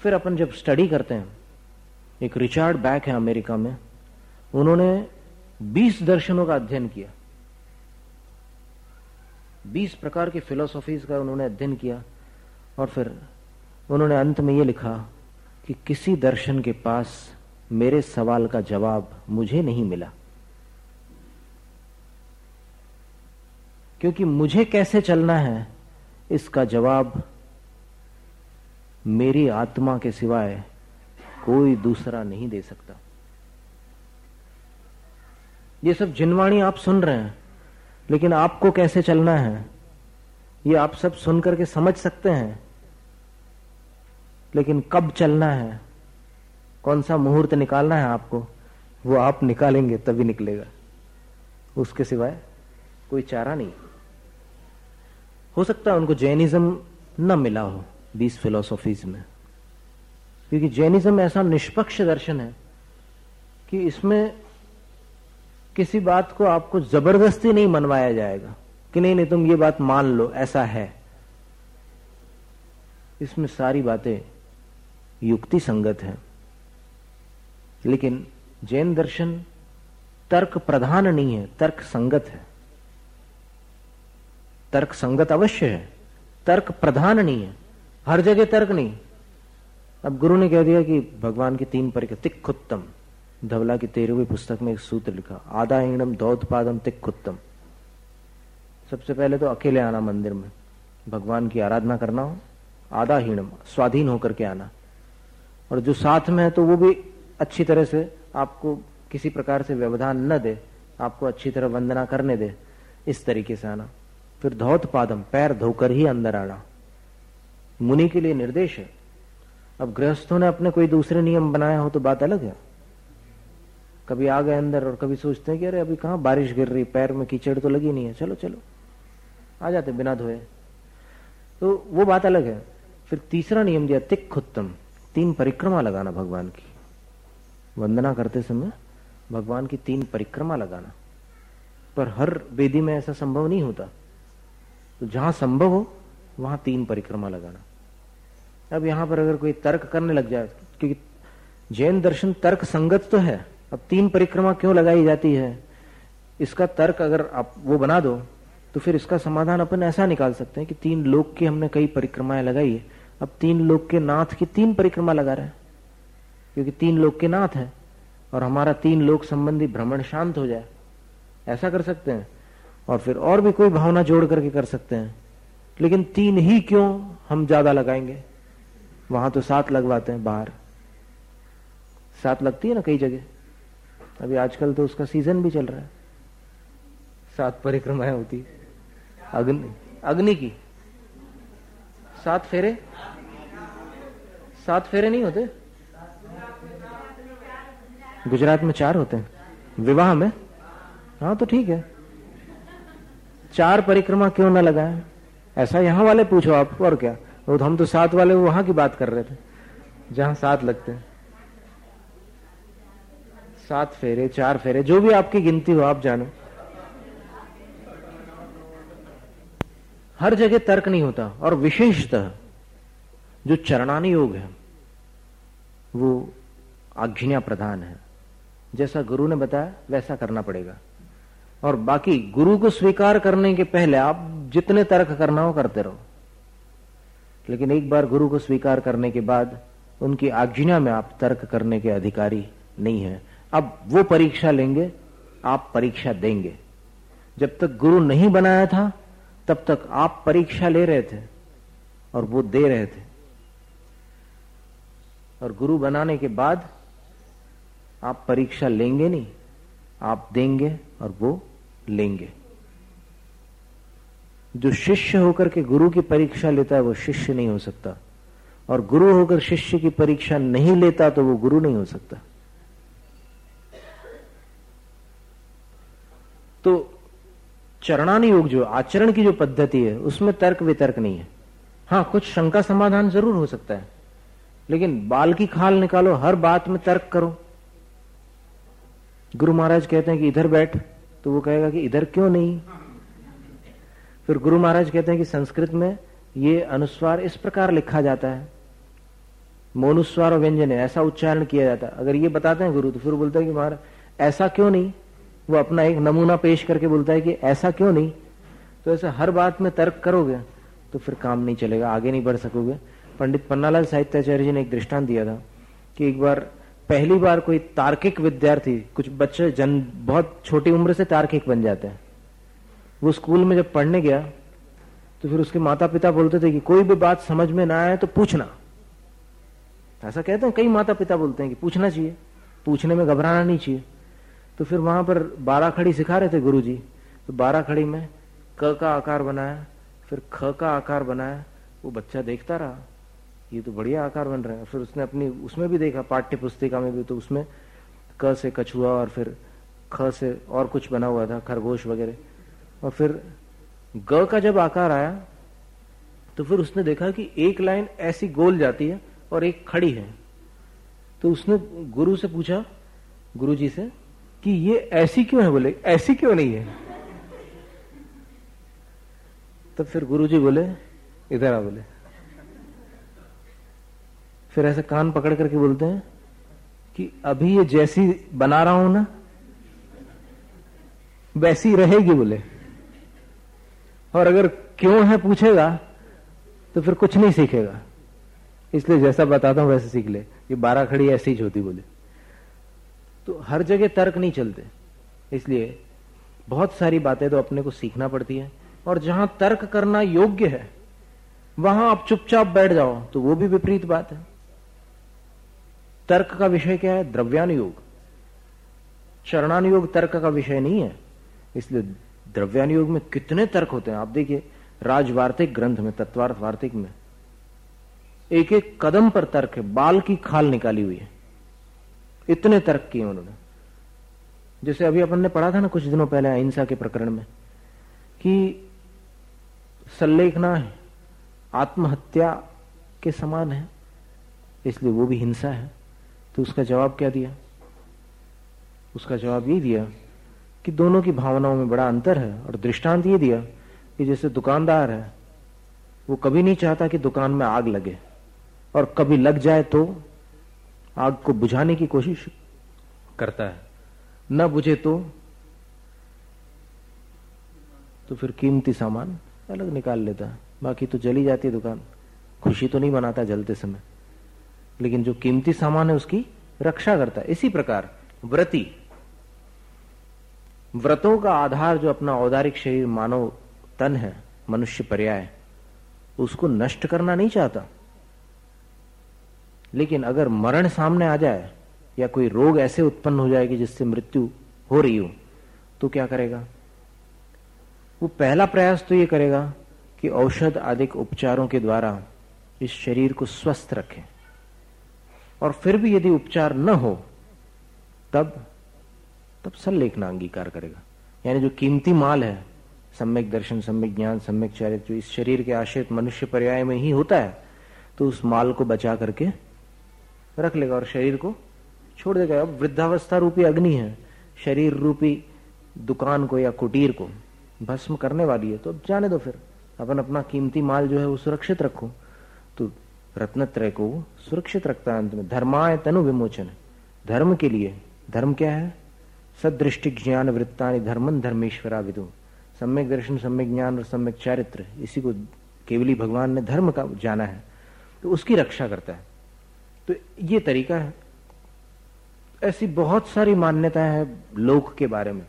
फिर अपन जब स्टडी करते हैं, एक रिचर्ड बैक है अमेरिका में, उन्होंने 20 दर्शनों का अध्ययन किया, 20 प्रकार की फिलोसॉफीज का उन्होंने अध्ययन किया, और फिर उन्होंने अंत में ये लिखा कि किसी दर्शन के पास मेरे सवाल का जवाब मुझे नहीं मिला, क्योंकि मुझे कैसे चलना है इसका जवाब मेरी आत्मा के सिवाय कोई दूसरा नहीं दे सकता। ये सब जिनवाणी आप सुन रहे हैं, लेकिन आपको कैसे चलना है ये आप सब सुन करके समझ सकते हैं, लेकिन कब चलना है, कौन सा मुहूर्त निकालना है आपको, वो आप निकालेंगे तभी निकलेगा, उसके सिवाय कोई चारा नहीं। हो सकता है उनको जैनिज्म न मिला हो 20 फिलोसॉफीज में, क्योंकि जैनिज्म ऐसा निष्पक्ष दर्शन है कि इसमें किसी बात को आपको जबरदस्ती नहीं मनवाया जाएगा कि नहीं नहीं तुम ये बात मान लो, ऐसा है। इसमें सारी बातें युक्ति संगत है। लेकिन जैन दर्शन तर्क प्रधान नहीं है, तर्क संगत है। तर्क संगत अवश्य है, तर्क प्रधान नहीं है, हर जगह तर्क नहीं। अब गुरु ने कह दिया कि भगवान की 3 परिक्रमा, तिक्खुत्तम, धवला की 13वीं पुस्तक में एक सूत्र लिखा, आदाहीणम दौतपादम तिक्खुत्तम। सबसे पहले तो अकेले आना मंदिर में, भगवान की आराधना करना हो, आदाहीणम स्वाधीन होकर के आना, और जो साथ में है तो वो भी अच्छी तरह से आपको किसी प्रकार से व्यवधान न दे, आपको अच्छी तरह वंदना करने दे, इस तरीके से आना। फिर धौतपादम, पैर धोकर ही अंदर आना, मुनि के लिए निर्देश है। अब गृहस्थों ने अपने कोई दूसरे नियम बनाया हो तो बात अलग है। कभी आ गए अंदर और कभी सोचते हैं कि अरे अभी कहाँ बारिश गिर रही, पैर में कीचड़ तो लगी नहीं है, चलो चलो आ जाते बिना धोए, तो वो बात अलग है। फिर तीसरा नियम दिया तिक्खुत्तम, 3 परिक्रमा लगाना भगवान की, वंदना करते समय भगवान की 3 परिक्रमा लगाना। पर हर वेदी में ऐसा संभव नहीं होता, तो जहां संभव हो वहां 3 परिक्रमा लगाना। अब यहां पर अगर कोई तर्क करने लग जाए, क्योंकि जैन दर्शन तर्क संगत तो है, अब 3 परिक्रमा क्यों लगाई जाती है, इसका तर्क अगर आप वो बना दो तो फिर इसका समाधान अपन ऐसा निकाल सकते हैं कि 3 लोक की हमने कई परिक्रमाएं लगाई है, अब 3 लोक के नाथ की 3 परिक्रमा लगा रहे हैं, क्योंकि 3 लोक के नाथ है और हमारा 3 लोक संबंधी भ्रमण शांत हो जाए, ऐसा कर सकते हैं। और फिर और भी कोई भावना जोड़ करके कर सकते हैं, लेकिन 3 ही क्यों हम ज्यादा लगाएंगे, वहां तो 7 लगवाते हैं, बाहर 7 लगती है ना कई जगह, अभी आजकल तो उसका सीजन भी चल रहा है, 7 परिक्रमाएं होती है। अग्नि की 7 फेरे, 7 फेरे नहीं होते, गुजरात में 4 होते हैं विवाह में, हाँ तो ठीक है, 4 परिक्रमा क्यों ना लगाए, ऐसा यहां वाले पूछो आप, और क्या, वो हम तो 7 वाले वहां की बात कर रहे थे जहां 7 लगते हैं। 7 फेरे, 4 फेरे, जो भी आपकी गिनती हो आप जानो, हर जगह तर्क नहीं होता। और विशेषतः जो चरणानी योग है वो आज्ञा प्रधान है, जैसा गुरु ने बताया वैसा करना पड़ेगा। और बाकी गुरु को स्वीकार करने के पहले आप जितने तर्क करना हो करते रहो, लेकिन एक बार गुरु को स्वीकार करने के बाद उनकी आज्ञा में आप तर्क करने के अधिकारी नहीं है। अब वो परीक्षा लेंगे, आप परीक्षा देंगे। जब तक गुरु नहीं बनाया था तब तक आप परीक्षा ले रहे थे और वो दे रहे थे, और गुरु बनाने के बाद आप परीक्षा लेंगे नहीं, आप देंगे और वो लेंगे। जो शिष्य होकर के गुरु की परीक्षा लेता है वो शिष्य नहीं हो सकता, और गुरु होकर शिष्य की परीक्षा नहीं लेता तो वो गुरु नहीं हो सकता। तो चरणानी योग जो आचरण की जो पद्धति है उसमें तर्क वितर्क नहीं है। हाँ, कुछ शंका समाधान जरूर हो सकता है, लेकिन बाल की खाल निकालो, हर बात में तर्क करो। गुरु महाराज कहते हैं कि इधर बैठ, तो वो कहेगा कि इधर क्यों नहीं। फिर गुरु महाराज कहते हैं कि संस्कृत में ये अनुस्वार इस प्रकार लिखा जाता है, मोनुस्वार और व्यंजन है, ऐसा उच्चारण किया जाता है। अगर ये बताते हैं गुरु तो फिर बोलता है कि महाराज ऐसा क्यों नहीं, वो अपना एक नमूना पेश करके बोलता है कि ऐसा क्यों नहीं। तो ऐसा हर बात में तर्क करोगे तो फिर काम नहीं चलेगा, आगे नहीं बढ़ सकोगे। पंडित पन्नालाल साहित्याचार्य जी ने एक दृष्टांत दिया था कि एक बार पहली बार कोई तार्किक विद्यार्थी, कुछ बच्चे बहुत छोटी उम्र से तार्किक बन जाते हैं, वो स्कूल में जब पढ़ने गया तो फिर उसके माता पिता बोलते थे कि कोई भी बात समझ में ना आए तो पूछना। ऐसा कहते हैं, कई माता पिता बोलते हैं कि पूछना चाहिए, पूछने में घबराना नहीं चाहिए। तो फिर वहां पर 12 खड़ी सिखा रहे थे गुरु जी, तो 12 खड़ी में क का आकार बनाया, फिर ख का आकार बनाया। वो बच्चा देखता रहा, ये तो बढ़िया आकार बन रहा है। फिर उसने अपनी उसमें भी देखा, पाठ्य पुस्तिका में भी, तो उसमें क से कछुआ और फिर ख से और कुछ बना हुआ था, खरगोश वगैरह। और फिर ग का जब आकार आया तो फिर उसने देखा कि एक लाइन ऐसी गोल जाती है और एक खड़ी है। तो उसने गुरु से पूछा, गुरु जी से, कि ये ऐसी क्यों है? बोले ऐसी क्यों नहीं है। तब फिर गुरु जी बोले इधर आ, बोले। फिर ऐसे कान पकड़ करके बोलते हैं कि अभी ये जैसी बना रहा हूं ना वैसी रहेगी, बोले। और अगर क्यों है पूछेगा तो फिर कुछ नहीं सीखेगा, इसलिए जैसा बताता हूं वैसे सीख ले। ये 12 खड़ी ऐसी ही होती, बोले। तो हर जगह तर्क नहीं चलते, इसलिए बहुत सारी बातें तो अपने को सीखना पड़ती है। और जहां तर्क करना योग्य है वहां आप चुपचाप बैठ जाओ तो वो भी विपरीत बात है। तर्क का विषय क्या है? द्रव्यानुयोग। चरणानुयोग तर्क का विषय नहीं है। इसलिए द्रव्यानुयोग में कितने तर्क होते हैं आप देखिए, राजवार्तिक ग्रंथ में, तत्वार्थ वार्तिक में एक एक कदम पर तर्क है, बाल की खाल निकाली हुई है, इतने तर्क किए उन्होंने। जैसे अभी अपन ने पढ़ा था ना कुछ दिनों पहले अहिंसा के प्रकरण में कि सल्लेखना है आत्महत्या के समान है, इसलिए वो भी हिंसा है। तो उसका जवाब क्या दिया? उसका जवाब ये दिया कि दोनों की भावनाओं में बड़ा अंतर है। और दृष्टांत ये दिया कि जैसे दुकानदार है, वो कभी नहीं चाहता कि दुकान में आग लगे, और कभी लग जाए तो आग को बुझाने की कोशिश करता है, न बुझे तो फिर कीमती सामान अलग निकाल लेता है। बाकी तो जली जाती है दुकान, खुशी तो नहीं मनाता जलते समय, लेकिन जो कीमती सामान है उसकी रक्षा करता है। इसी प्रकार व्रती, व्रतों का आधार जो अपना औदारिक शरीर मानव तन है, मनुष्य पर्याय, उसको नष्ट करना नहीं चाहता। लेकिन अगर मरण सामने आ जाए या कोई रोग ऐसे उत्पन्न हो जाए कि जिससे मृत्यु हो रही हो, तो क्या करेगा? वो पहला प्रयास तो ये करेगा कि औषध आदि उपचारों के द्वारा इस शरीर को स्वस्थ रखे। और फिर भी यदि उपचार न हो तब सल्लेखना अंगीकार करेगा। यानी जो कीमती माल है, सम्यक दर्शन, सम्यक ज्ञान, सम्यक चरित्र, जो इस शरीर के आश्रित मनुष्य पर्याय में ही होता है, तो उस माल को बचा करके रख लेगा और शरीर को छोड़ देगा। अब वृद्धावस्था रूपी अग्नि है, शरीर रूपी दुकान को या कुटीर को भस्म करने वाली है, तो अब जाने दो, फिर अपन अपना कीमती माल जो है वो सुरक्षित रखो। तो रत्नत्रय को सुरक्षित रखता है अंत में। धर्माय तनु विमोचन, धर्म के लिए। धर्म क्या है? सदृष्टि ज्ञान वृत्तानि धर्मन धर्मेश्वरा विदु। सम्यक दर्शन, सम्यक ज्ञान और सम्यक चारित्र, इसी को केवली भगवान ने धर्म का जाना है, तो उसकी रक्षा करता है। तो ये तरीका है। ऐसी बहुत सारी मान्यताएं हैं लोक के बारे में।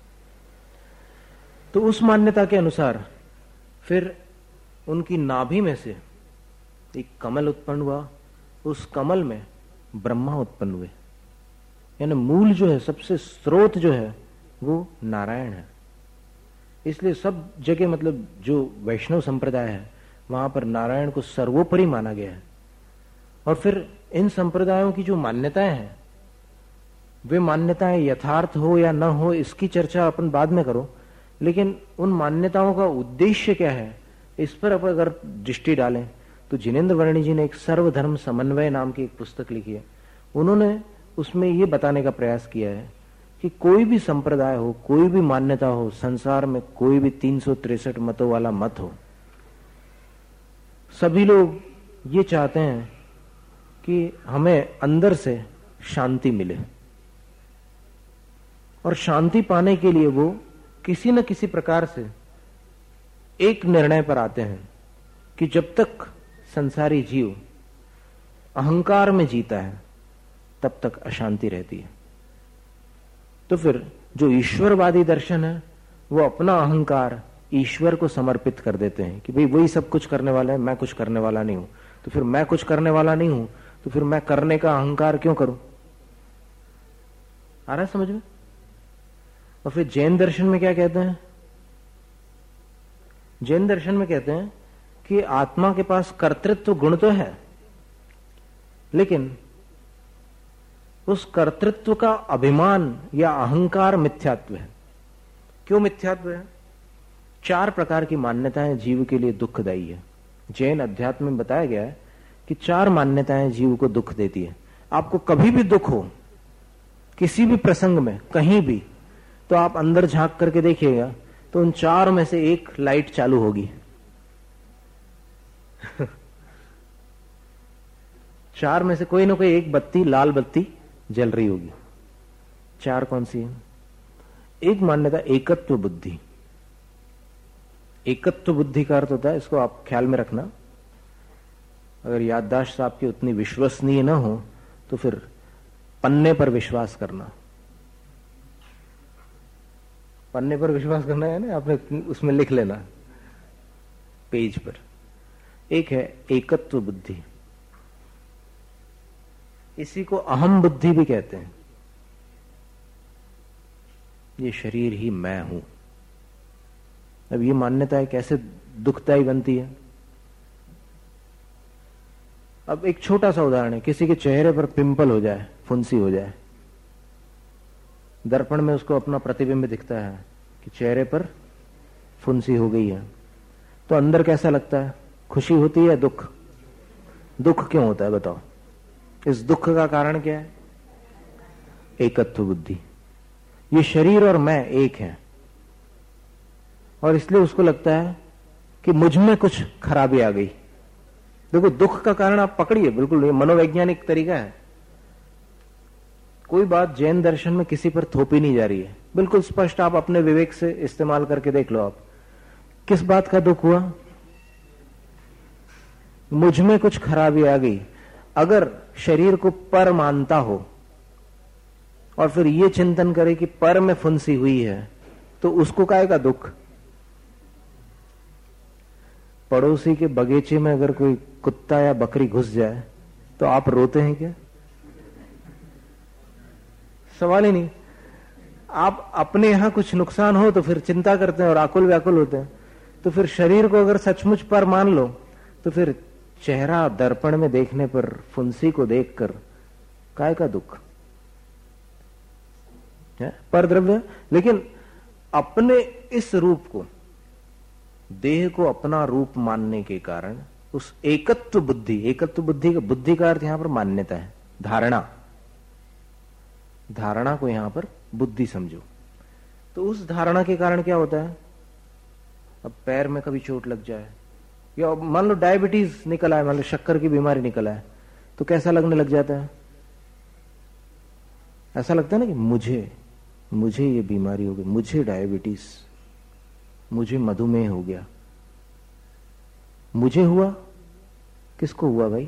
तो उस मान्यता के अनुसार फिर उनकी नाभि में से एक कमल उत्पन्न हुआ, उस कमल में ब्रह्मा उत्पन्न हुए। यानी मूल जो है, सबसे स्रोत जो है वो नारायण है। इसलिए सब जगह, मतलब जो वैष्णव संप्रदाय है वहां पर नारायण को सर्वोपरि माना गया है। और फिर इन संप्रदायों की जो मान्यताएं हैं, वे मान्यताएं यथार्थ हो या न हो इसकी चर्चा अपन बाद में करो, लेकिन उन मान्यताओं का उद्देश्य क्या है इस पर अपन अगर दृष्टि डालें तो जिनेन्द्र वर्णी जी ने एक सर्वधर्म समन्वय नाम की एक पुस्तक लिखी है। उन्होंने उसमें ये बताने का प्रयास किया है कि कोई भी संप्रदाय हो, कोई भी मान्यता हो, संसार में कोई भी 363 मतों वाला मत हो, सभी लोग ये चाहते हैं कि हमें अंदर से शांति मिले, और शांति पाने के लिए वो किसी न किसी प्रकार से एक निर्णय पर आते हैं कि जब तक संसारी जीव अहंकार में जीता है तब तक अशांति रहती है। तो फिर जो ईश्वरवादी दर्शन है वो अपना अहंकार ईश्वर को समर्पित कर देते हैं कि भाई वही सब कुछ करने वाला है, मैं कुछ करने वाला नहीं हूं। तो फिर मैं कुछ करने वाला नहीं हूं तो फिर मैं करने का अहंकार क्यों करूं? आ रहा है समझ में? और फिर जैन दर्शन में क्या कहते हैं? जैन दर्शन में कहते हैं कि आत्मा के पास कर्तृत्व गुण तो है, लेकिन उस कर्तृत्व का अभिमान या अहंकार मिथ्यात्व है। क्यों मिथ्यात्व है? 4 प्रकार की मान्यताएं जीव के लिए दुखदायी है। जैन अध्यात्म में बताया गया है कि 4 मान्यताएं जीव को दुख देती है। आपको कभी भी दुख हो, किसी भी प्रसंग में, कहीं भी, तो आप अंदर झांक करके देखिएगा तो उन 4 में से एक लाइट चालू होगी। 4 में से कोई ना कोई एक बत्ती, लाल बत्ती जल रही होगी। 4 कौन सी है? एक मान्यता एकत्व बुद्धि। एकत्व बुद्धि का अर्थ होता है, इसको आप ख्याल में रखना, अगर याददाश्त आपकी उतनी विश्वसनीय ना हो तो फिर पन्ने पर विश्वास करना। पन्ने पर विश्वास करना है ना, आपने उसमें लिख लेना पेज पर। एक है एकत्व बुद्धि, इसी को अहम बुद्धि भी कहते हैं। ये शरीर ही मैं हूं। अब ये मान्यता कैसे दुखदायी बनती है? अब एक छोटा सा उदाहरण है, किसी के चेहरे पर पिंपल हो जाए, फुंसी हो जाए, दर्पण में उसको अपना प्रतिबिंब दिखता है कि चेहरे पर फुंसी हो गई है, तो अंदर कैसा लगता है? खुशी होती है, दुख? दुख क्यों होता है बताओ? इस दुख का कारण क्या है? एकत्व बुद्धि। ये शरीर और मैं एक हैं, और इसलिए उसको लगता है कि मुझ में कुछ खराबी आ गई। देखो, दुख का कारण आप पकड़िए, बिल्कुल ये मनोवैज्ञानिक तरीका है। कोई बात जैन दर्शन में किसी पर थोपी नहीं जा रही है, बिल्कुल स्पष्ट, आप अपने विवेक से इस्तेमाल करके देख लो। आप किस बात का दुख हुआ? मुझ में कुछ खराबी आ गई। अगर शरीर को पर मानता हो और फिर ये चिंतन करे कि पर में फुंसी हुई है, तो उसको काहे का दुख? पड़ोसी के बगीचे में अगर कोई कुत्ता या बकरी घुस जाए तो आप रोते हैं क्या? सवाल ही नहीं। आप अपने यहां कुछ नुकसान हो तो फिर चिंता करते हैं और आकुल व्याकुल होते हैं। तो फिर शरीर को अगर सचमुच पर मान लो तो फिर चेहरा दर्पण में देखने पर फुंसी को देखकर काय का दुख है? पर द्रव्य। लेकिन अपने इस रूप को, देह को अपना रूप मानने के कारण उस एकत्व बुद्धि, एकत्व बुद्धि का, बुद्धि का अर्थ यहां पर मान्यता है, धारणा, धारणा को यहां पर बुद्धि समझो। तो उस धारणा के कारण क्या होता है? अब पैर में कभी चोट लग जाए, या मान लो डायबिटीज निकल आए, मान लो शक्कर की बीमारी निकल आए, तो कैसा लगने लग जाता है? ऐसा लगता है ना कि मुझे ये बीमारी हो गई, मुझे डायबिटीज, मुझे मधुमेह हो गया। मुझे हुआ? किसको हुआ भाई?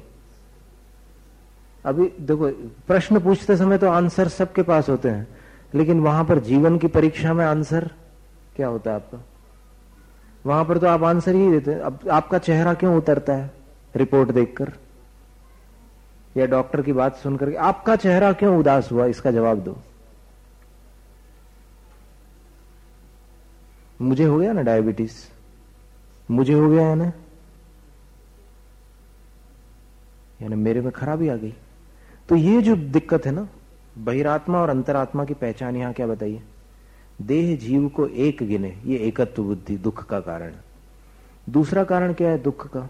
अभी देखो, प्रश्न पूछते समय तो आंसर सबके पास होते हैं, लेकिन वहां पर जीवन की परीक्षा में आंसर क्या होता है आपका? वहां पर तो आप आंसर ही देते हैं। अब आपका चेहरा क्यों उतरता है रिपोर्ट देखकर या डॉक्टर की बात सुनकर? आपका चेहरा क्यों उदास हुआ, इसका जवाब दो। मुझे हो गया ना डायबिटीज, मुझे हो गया है ना, यानी मेरे में खराबी आ गई। तो ये जो दिक्कत है ना, बहिरात्मा और अंतरात्मा की पहचान यहां क्या बताइए? देह जीव को एक गिने, ये एकत्व बुद्धि दुख का कारण है। दूसरा कारण क्या है दुख का?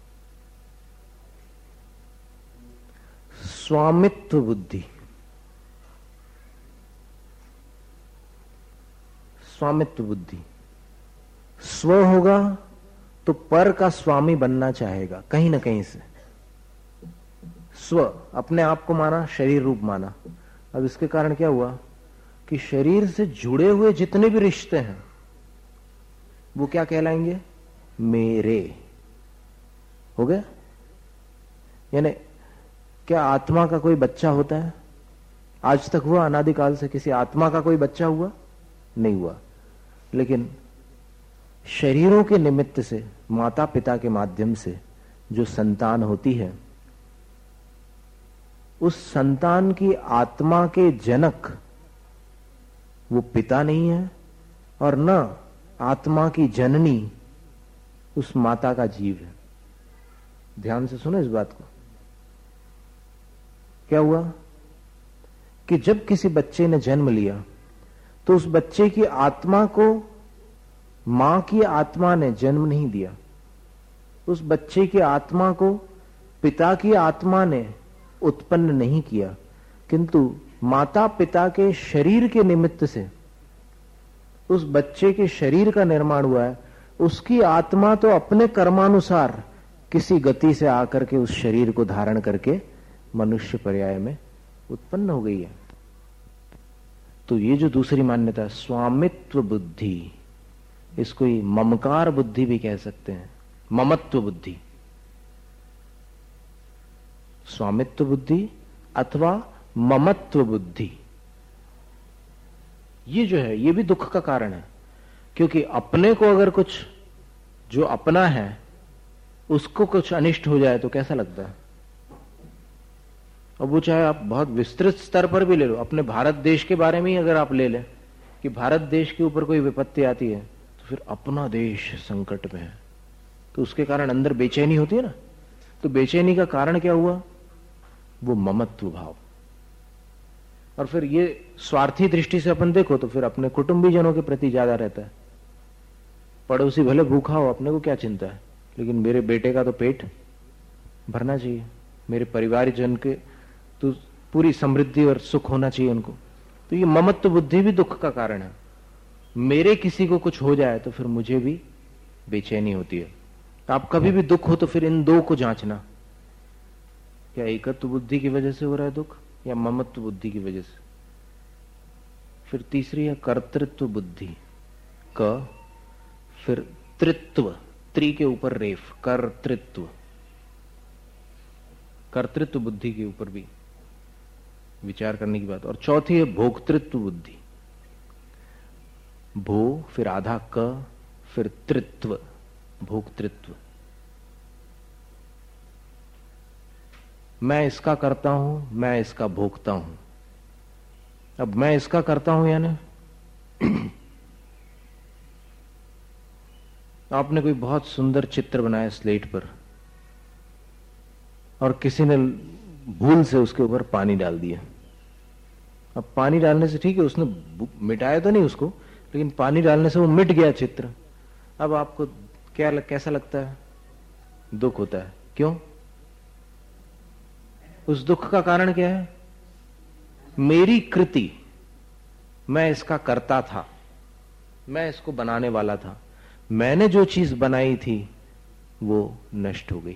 स्वामित्व बुद्धि। स्वामित्व बुद्धि, स्व होगा तो पर का स्वामी बनना चाहेगा कहीं ना कहीं से। स्व, अपने आप को माना, शरीर रूप माना। अब इसके कारण क्या हुआ कि शरीर से जुड़े हुए जितने भी रिश्ते हैं वो क्या कहलाएंगे? मेरे हो गया। यानी क्या आत्मा का कोई बच्चा होता है? आज तक हुआ? अनादिकाल से किसी आत्मा का कोई बच्चा हुआ? नहीं हुआ। लेकिन शरीरों के निमित्त से, माता पिता के माध्यम से जो संतान होती है, उस संतान की आत्मा के जनक वो पिता नहीं है और न आत्मा की जननी उस माता का जीव है। ध्यान से सुनो इस बात को। क्या हुआ कि जब किसी बच्चे ने जन्म लिया तो उस बच्चे की आत्मा को मां की आत्मा ने जन्म नहीं दिया, उस बच्चे की आत्मा को पिता की आत्मा ने उत्पन्न नहीं किया, किंतु माता पिता के शरीर के निमित्त से उस बच्चे के शरीर का निर्माण हुआ है। उसकी आत्मा तो अपने कर्मानुसार किसी गति से आकर के उस शरीर को धारण करके मनुष्य पर्याय में उत्पन्न हो गई है। तो ये जो दूसरी मान्यता, स्वामित्व बुद्धि, इसको ही ममकार बुद्धि भी कह सकते हैं, ममत्व बुद्धि, स्वामित्व बुद्धि अथवा ममत्व बुद्धि, ये जो है ये भी दुख का कारण है। क्योंकि अपने को अगर कुछ जो अपना है उसको कुछ अनिष्ट हो जाए तो कैसा लगता है? अब वो चाहे आप बहुत विस्तृत स्तर पर भी ले लो, अपने भारत देश के बारे में ही अगर आप ले लें कि भारत देश के ऊपर कोई विपत्ति आती है तो फिर अपना देश संकट में है, तो उसके कारण अंदर बेचैनी होती है ना। तो बेचैनी का कारण क्या हुआ? वो ममत्व भाव। और फिर ये स्वार्थी दृष्टि से अपन देखो तो फिर अपने कुटुंबीजनों के प्रति ज्यादा रहता है। पड़ोसी भले भूखा हो, अपने को क्या चिंता है, लेकिन मेरे बेटे का तो पेट भरना चाहिए, मेरे परिवारजन के तो पूरी समृद्धि और सुख होना चाहिए उनको। तो ये ममत्व बुद्धि भी दुख का कारण है। मेरे किसी को कुछ हो जाए तो फिर मुझे भी बेचैनी होती है। तो आप कभी भी दुख हो तो फिर इन दो को जांचना, क्या एकत्व बुद्धि की वजह से हो रहा है दुख या ममत्व बुद्धि की वजह से। फिर तीसरी है कर्तृत्व बुद्धि, क फिर तृत्व, त्रि के ऊपर रेफ, कर्तृत्व, कर्तृत्व बुद्धि के ऊपर भी विचार करने की बात। और चौथी है भोक्तृत्व बुद्धि, भो फिर आधा क फिर तृत्व, भोक्तृत्व। मैं इसका करता हूं, मैं इसका भोगता हूं। अब मैं इसका करता हूं यानी आपने कोई बहुत सुंदर चित्र बनाया स्लेट पर और किसी ने भूल से उसके ऊपर पानी डाल दिया। अब पानी डालने से ठीक है, उसने मिटाया तो नहीं उसको, लेकिन पानी डालने से वो मिट गया चित्र। अब आपको क्या कैसा लगता है? दुख होता है। क्यों? उस दुख का कारण क्या है? मेरी कृति, मैं इसका करता था, मैं इसको बनाने वाला था, मैंने जो चीज बनाई थी वो नष्ट हो गई।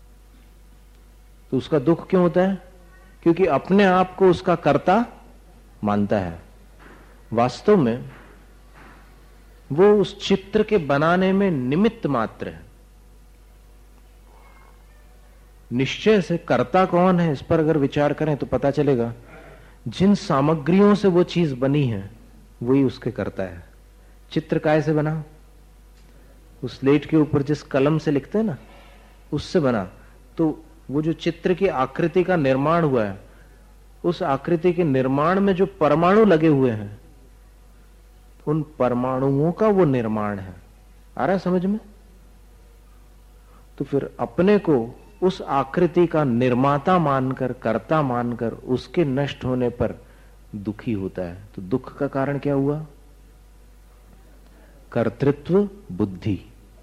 तो उसका दुख क्यों होता है? क्योंकि अपने आप को उसका कर्ता मानता है। वास्तव में वो उस चित्र के बनाने में निमित्त मात्र है। निश्चय से कर्ता कौन है इस पर अगर विचार करें तो पता चलेगा जिन सामग्रियों से वो चीज बनी है वही उसके कर्ता है। चित्र काय से बना? उस स्लेट के ऊपर जिस कलम से लिखते हैं ना, उससे बना। तो वो जो चित्र की आकृति का निर्माण हुआ है, उस आकृति के निर्माण में जो परमाणु लगे हुए हैं, उन परमाणुओं का वो निर्माण है। आ रहा है समझ में? तो फिर अपने को उस आकृति का निर्माता मानकर, कर्ता मानकर उसके नष्ट होने पर दुखी होता है। तो दुख का कारण क्या हुआ? कर्तृत्व बुद्धि।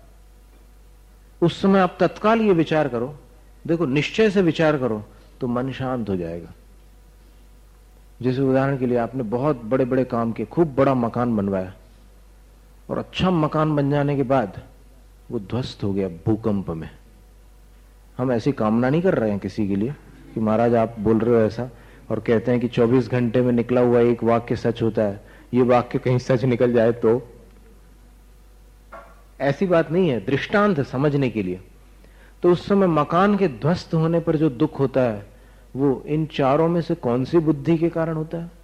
उस समय आप तत्काल ये विचार करो, देखो निश्चय से विचार करो तो मन शांत हो जाएगा। जैसे उदाहरण के लिए आपने बहुत बड़े बड़े काम किए, खूब बड़ा मकान बनवाया और अच्छा मकान बन जाने के बाद वो ध्वस्त हो गया भूकंप में। हम ऐसी कामना नहीं कर रहे हैं किसी के लिए कि महाराज आप बोल रहे हो ऐसा, और कहते हैं कि 24 घंटे में निकला हुआ एक वाक्य सच होता है, ये वाक्य कहीं सच निकल जाए तो? ऐसी बात नहीं है, दृष्टांत समझने के लिए। तो उस समय मकान के ध्वस्त होने पर जो दुख होता है वो इन चारों में से कौन सी बुद्धि के कारण होता है?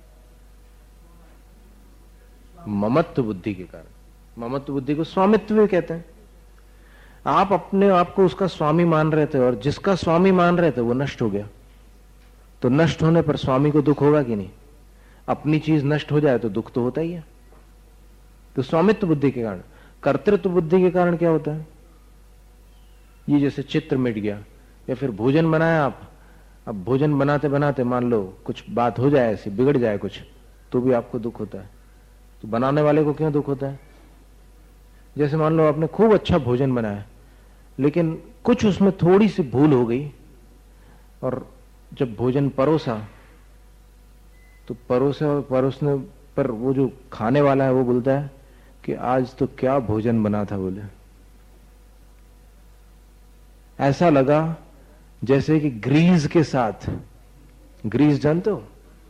ममत्व बुद्धि के कारण। ममत्व बुद्धि को स्वामित्व भी कहते हैं। आप अपने आप को उसका स्वामी मान रहे थे और जिसका स्वामी मान रहे थे वो नष्ट हो गया, तो नष्ट होने पर स्वामी को दुख होगा कि नहीं? अपनी चीज नष्ट हो जाए तो दुख तो होता ही है। तो स्वामित्व बुद्धि के कारण। कर्तृत्व बुद्धि के कारण क्या होता है? ये जैसे चित्र मिट गया, या फिर भोजन बनाया आप, अब भोजन बनाते बनाते मान लो कुछ बात हो जाए, ऐसी बिगड़ जाए कुछ, तो भी आपको दुख होता है। तो बनाने वाले को क्यों दुख होता है? जैसे मान लो आपने खूब अच्छा भोजन बनाया, लेकिन कुछ उसमें थोड़ी सी भूल हो गई, और जब भोजन परोसा तो परोसने पर वो जो खाने वाला है वो बोलता है कि आज तो क्या भोजन बना था। बोले ऐसा लगा जैसे कि ग्रीस के साथ, ग्रीस जानते हो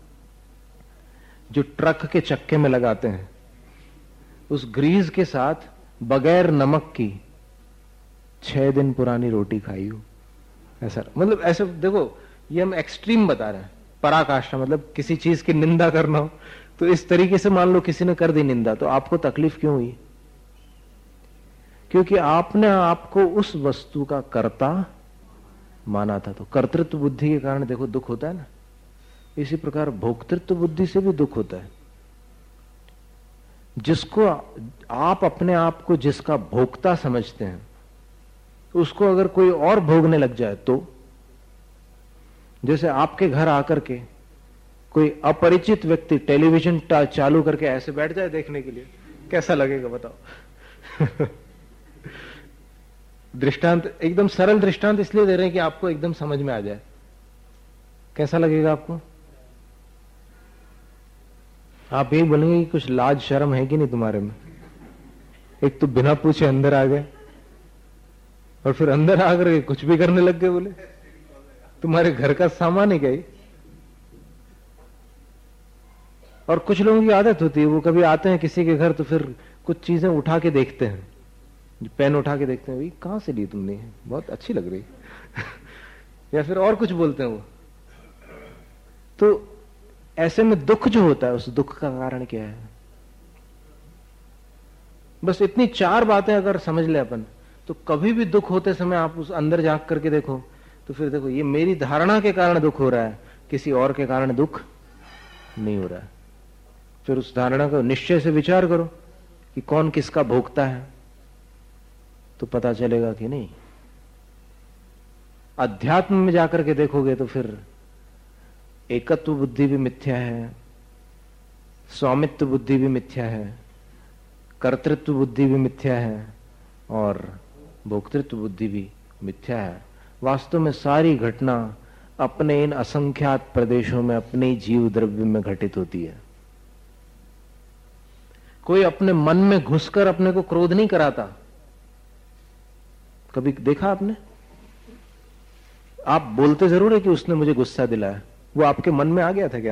जो ट्रक के चक्के में लगाते हैं, उस ग्रीस के साथ बगैर नमक की 6 दिन पुरानी रोटी खाई हो। ऐसा मतलब, ऐसे देखो ये हम एक्सट्रीम बता रहे हैं, पराकाष्ठा, मतलब किसी चीज की निंदा करना हो तो इस तरीके से मान लो किसी ने कर दी निंदा, तो आपको तकलीफ क्यों हुई? क्योंकि आपने आपको उस वस्तु का कर्ता माना था। तो कर्तृत्व बुद्धि के कारण देखो दुख होता है ना। इसी प्रकार भोक्तृत्व बुद्धि से भी दुख होता है। जिसको आप अपने आप को जिसका भोक्ता समझते हैं, उसको अगर कोई और भोगने लग जाए तो, जैसे आपके घर आकर के कोई अपरिचित व्यक्ति टेलीविजन चालू करके ऐसे बैठ जाए देखने के लिए, कैसा लगेगा बताओ? दृष्टांत एकदम सरल दृष्टांत इसलिए दे रहे हैं कि आपको एकदम समझ में आ जाए। कैसा लगेगा आपको? आप यही बोलेंगे कि कुछ लाज शर्म है कि नहीं तुम्हारे में? एक तो बिना पूछे अंदर आ गए, और फिर अंदर आकर कुछ भी करने लग गए। बोले तुम्हारे घर का सामान है क्या ये? और कुछ लोगों की आदत होती है, वो कभी आते हैं किसी के घर तो फिर कुछ चीजें उठा के देखते हैं, पेन उठा के देखते हैं, भाई कहां से ली तुमने, बहुत अच्छी लग रही। या फिर और कुछ बोलते हैं वो। तो ऐसे में दुख जो होता है, उस दुख का कारण क्या है? बस इतनी 4 बातें अगर समझ ले अपन, तो कभी भी दुख होते समय आप उस अंदर झांक करके देखो, तो फिर देखो ये मेरी धारणा के कारण दुख हो रहा है, किसी और के कारण दुख नहीं हो रहा है। फिर उस धारणा को निश्चय से विचार करो कि कौन किसका भोगता है, तो पता चलेगा कि नहीं। अध्यात्म में जाकर के देखोगे तो फिर एकत्व बुद्धि भी मिथ्या है, स्वामित्व बुद्धि भी मिथ्या है, कर्तृत्व बुद्धि भी मिथ्या है, और भोक्तृत्व बुद्धि भी मिथ्या है। वास्तव में सारी घटना अपने इन असंख्यात प्रदेशों में अपने जीव द्रव्य में घटित होती है। कोई अपने मन में घुसकर अपने को क्रोध नहीं कराता। कभी देखा आपने? आप बोलते जरूर है कि उसने मुझे गुस्सा दिलाया, वो आपके मन में आ गया था क्या?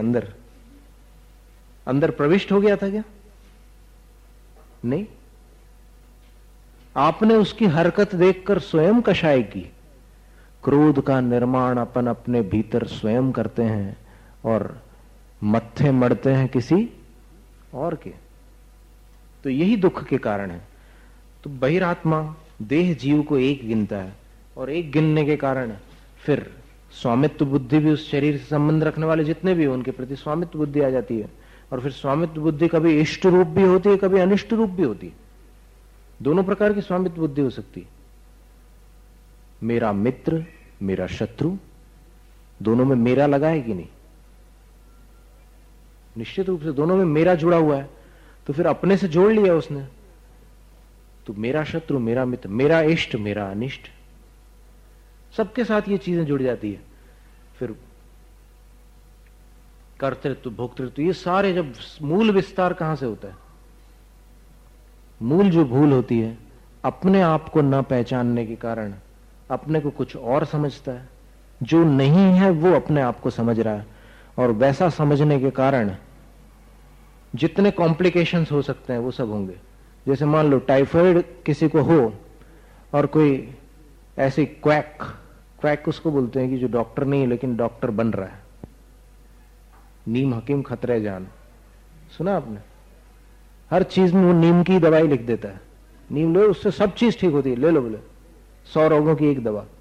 अंदर प्रविष्ट हो गया था क्या? नहीं। आपने उसकी हरकत देखकर स्वयं कषाय की। क्रोध का निर्माण अपन अपने भीतर स्वयं करते हैं और मत्थे मड़ते हैं किसी और के। तो यही दुख के कारण है। तो बहिरात्मा देह जीव को एक गिनता है, और एक गिनने के कारण फिर स्वामित्व बुद्धि भी, उस शरीर से संबंध रखने वाले जितने भी हो उनके प्रति स्वामित्व बुद्धि आ जाती है। और फिर स्वामित्व बुद्धि कभी इष्ट रूप भी होती है, कभी अनिष्ट रूप भी होती है। दोनों प्रकार की स्वामित्व बुद्धि हो सकती है। मेरा मित्र, मेरा शत्रु, दोनों में मेरा लगा है कि नहीं? निश्चित रूप से दोनों में मेरा जुड़ा हुआ है। तो फिर अपने से जोड़ लिया उसने, तो मेरा शत्रु, मेरा मित्र, मेरा इष्ट, मेरा अनिष्ट, सबके साथ ये चीजें जुड़ जाती है। फिर कर्तृत्व, भोक्तृत्व, ये सारे जब मूल विस्तार कहां से होता है? मूल जो भूल होती है, अपने आप को न पहचानने के कारण अपने को कुछ और समझता है, जो नहीं है वो अपने आप को समझ रहा है, और वैसा समझने के कारण जितने कॉम्प्लिकेशंस हो सकते हैं वो सब होंगे। जैसे मान लो टाइफाइड किसी को हो और कोई ऐसी क्वैक, क्वैक उसको बोलते हैं कि जो डॉक्टर नहीं है लेकिन डॉक्टर बन रहा है, नीम हकीम खतरे जान, सुना आपने? हर चीज में वो नीम की दवाई लिख देता है, नीम लो उससे सब चीज ठीक होती है, ले लो बोले 100 रोगों की एक दवा।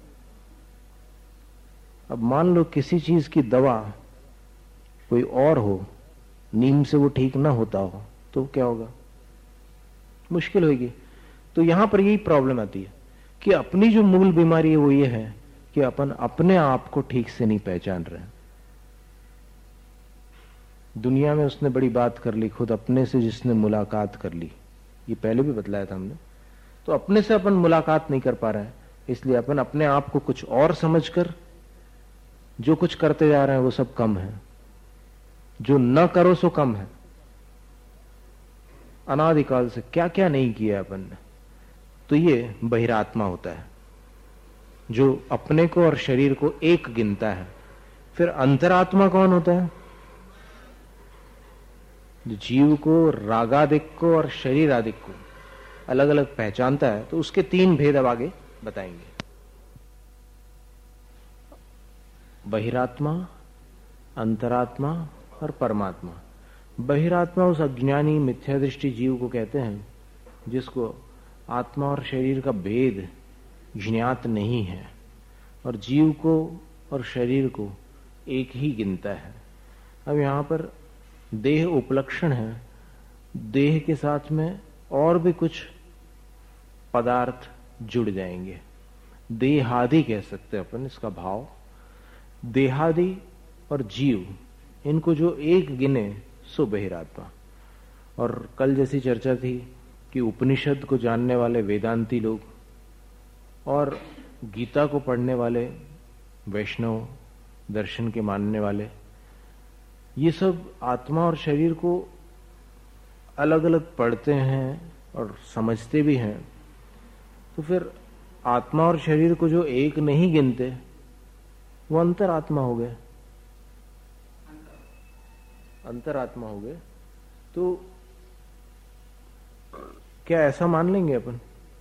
अब मान लो किसी चीज की दवा कोई और हो, नीम से वो ठीक ना होता हो, तो क्या होगा? मुश्किल होगी। तो यहां पर यही प्रॉब्लम आती है कि अपनी जो मूल बीमारी है वो ये है कि अपन अपने आप को ठीक से नहीं पहचान रहे। दुनिया में उसने बड़ी बात कर ली, खुद अपने से जिसने मुलाकात कर ली, ये पहले भी बतलाया था हमने। तो अपने से अपन मुलाकात नहीं कर पा रहे हैं, इसलिए अपन अपने आप को कुछ और समझकर जो कुछ करते जा रहे हैं वो सब कम है, जो न करो सो कम है। अनादिकाल से क्या क्या नहीं किया अपन ने। तो ये बहिरात्मा होता है जो अपने को और शरीर को एक गिनता है। फिर अंतरात्मा कौन होता है? जो जीव को, रागादिक को और शरीर आदिक को अलग अलग पहचानता है। तो उसके 3 भेद अब आगे बताएंगे। बहिरात्मा, अंतरात्मा और परमात्मा। बहिरात्मा उस अज्ञानी मिथ्या दृष्टि जीव को कहते हैं जिसको आत्मा और शरीर का भेद ज्ञात नहीं है, और जीव को और शरीर को एक ही गिनता है। अब यहां पर देह उपलक्षण है, देह के साथ में और भी कुछ पदार्थ जुड़ जाएंगे। देहादि कह सकते हैं अपन इसका भाव। देहादि और जीव, इनको जो एक गिने सो बहिरात्मा। और कल जैसी चर्चा थी कि उपनिषद को जानने वाले वेदांती लोग और गीता को पढ़ने वाले वैष्णव दर्शन के मानने वाले, ये सब आत्मा और शरीर को अलग अलग पढ़ते हैं और समझते भी हैं। तो फिर आत्मा और शरीर को जो एक नहीं गिनते वो अंतरात्मा हो गए, अंतरात्मा हो गए। तो क्या ऐसा मान लेंगे अपन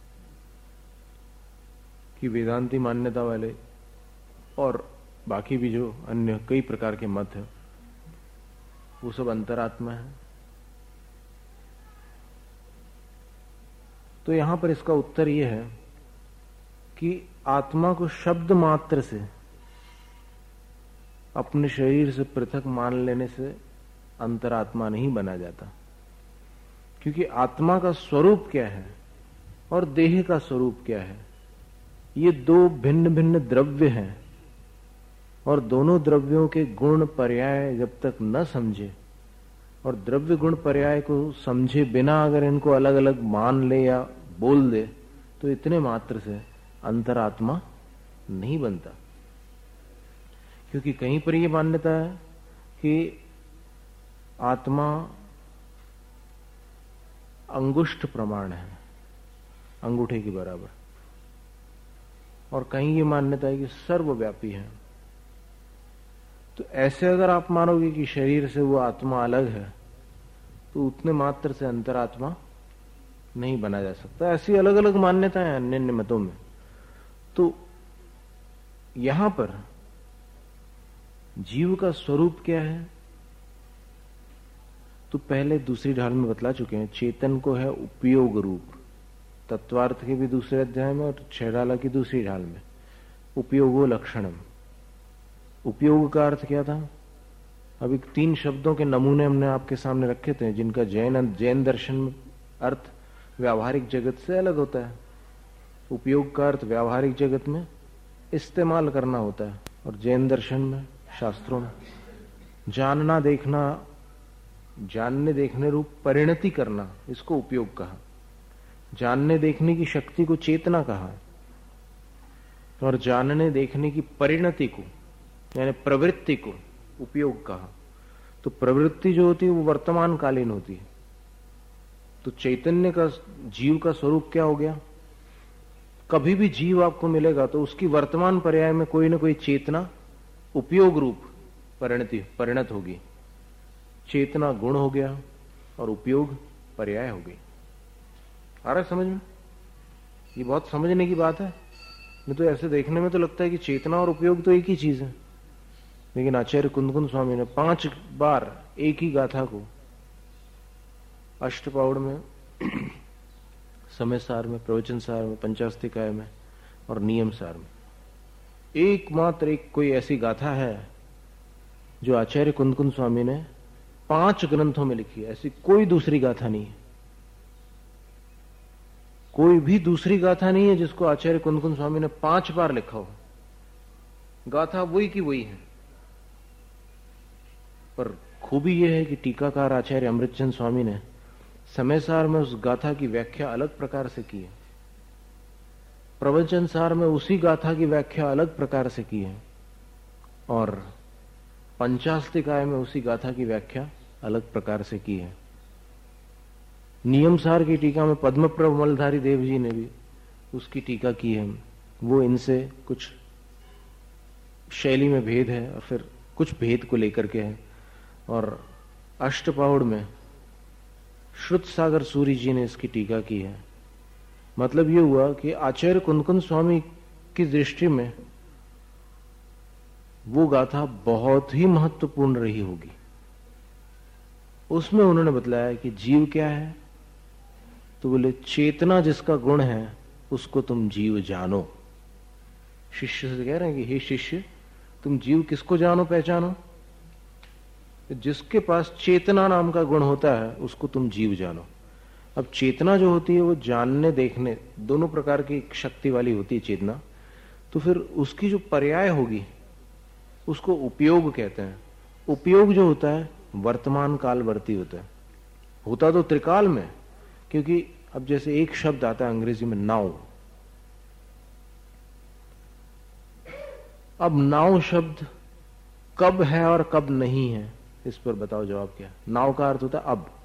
कि वेदांती मान्यता वाले और बाकी भी जो अन्य कई प्रकार के मत है वो सब अंतरात्मा है? तो यहां पर इसका उत्तर यह है कि आत्मा को शब्द मात्र से अपने शरीर से पृथक मान लेने से अंतरात्मा नहीं बना जाता। क्योंकि आत्मा का स्वरूप क्या है और देह का स्वरूप क्या है, ये 2 भिन्न भिन्न द्रव्य हैं, और दोनों द्रव्यों के गुण पर्याय जब तक न समझे और द्रव्य गुण पर्याय को समझे बिना अगर इनको अलग अलग मान ले या बोल दे तो इतने मात्र से अंतरात्मा नहीं बनता। क्योंकि कहीं पर यह मान्यता है कि आत्मा अंगुष्ठ प्रमाण है, अंगूठे के बराबर, और कहीं ये मान्यता है कि सर्वव्यापी है। तो ऐसे अगर आप मानोगे कि शरीर से वो आत्मा अलग है तो उतने मात्र से अंतरात्मा नहीं बना जा सकता। ऐसी अलग अलग मान्यताएं हैं अन्य अन्य मतों में। तो यहां पर जीव का स्वरूप क्या है तो पहले दूसरी ढाल में बतला चुके हैं। चेतन को है उपयोग रूप, तत्वार्थ के भी दूसरे अध्याय में और 6 ढाला की दूसरी ढाल में उपयोगो लक्षणम। उपयोग का अर्थ क्या था? अभी 3 शब्दों के नमूने हमने आपके सामने रखे थे जिनका जैन दर्शन में अर्थ व्यावहारिक जगत से अलग होता है। उपयोग का अर्थ व्यावहारिक जगत में इस्तेमाल करना होता है, और जैन दर्शन में, शास्त्रों में जानना, देखना, जानने देखने रूप परिणति करना, इसको उपयोग कहा। जानने देखने की शक्ति को चेतना कहा, और जानने देखने की परिणति को यानी प्रवृत्ति को उपयोग कहा। तो प्रवृत्ति जो होती है वो वर्तमान कालीन होती है। तो चैतन्य का, जीव का स्वरूप क्या हो गया? कभी भी जीव आपको मिलेगा तो उसकी वर्तमान पर्याय में कोई ना कोई चेतना उपयोग रूप परिणत होगी। चेतना गुण हो गया और उपयोग पर्याय हो गई। आ रहा है समझ में? ये बहुत समझने की बात है। नहीं तो ऐसे देखने में तो लगता है कि चेतना और उपयोग तो एक ही चीज है, लेकिन आचार्य कुंदकुंद स्वामी ने 5 बार एक ही गाथा को अष्टपाउड़ में, समय सार में, प्रवचन सार में, पंचास्तिकाय में और नियम सार में एकमात्र एक कोई ऐसी गाथा है जो आचार्य कुंदकुंद स्वामी ने 5 ग्रंथों में लिखी है। ऐसी कोई दूसरी गाथा नहीं है। कोई भी दूसरी गाथा नहीं है जिसको आचार्य कुंदकुंद स्वामी ने 5 बार लिखा हो। गाथा वही की वही है, पर खूबी यह है कि टीकाकार आचार्य अमृतचंद स्वामी ने समय सार में उस गाथा की व्याख्या अलग प्रकार से की है, प्रवचन सार में उसी गाथा की व्याख्या अलग प्रकार से की है, और पंचास्तिकाय में उसी गाथा की व्याख्या अलग प्रकार से की है। नियम सार की टीका में पद्मप्रभ मलधारी देव जी ने भी उसकी टीका की है। वो इनसे कुछ शैली में भेद है और फिर कुछ भेद को लेकर के है। और अष्टपाउड़ में श्रुत सागर सूरी जी ने इसकी टीका की है। मतलब ये हुआ कि आचार्य कुंदकुंद स्वामी की दृष्टि में वो गाथा बहुत ही महत्वपूर्ण रही होगी। उसमें उन्होंने बतलाया कि जीव क्या है, तो बोले चेतना जिसका गुण है उसको तुम जीव जानो। शिष्य से कह रहे हैं कि हे शिष्य, तुम जीव किसको जानो, पहचानो? जिसके पास चेतना नाम का गुण होता है उसको तुम जीव जानो। अब चेतना जो होती है वो जानने देखने दोनों प्रकार की शक्ति वाली होती है चेतना। तो फिर उसकी जो पर्याय होगी उसको उपयोग कहते हैं। उपयोग जो होता है वर्तमान कालवर्ती होता है। होता तो त्रिकाल में, क्योंकि अब जैसे एक शब्द आता है अंग्रेजी में नाउ। अब नाउ शब्द कब है और कब नहीं है, इस पर बताओ जवाब क्या? नाउ का अर्थ होता है अब।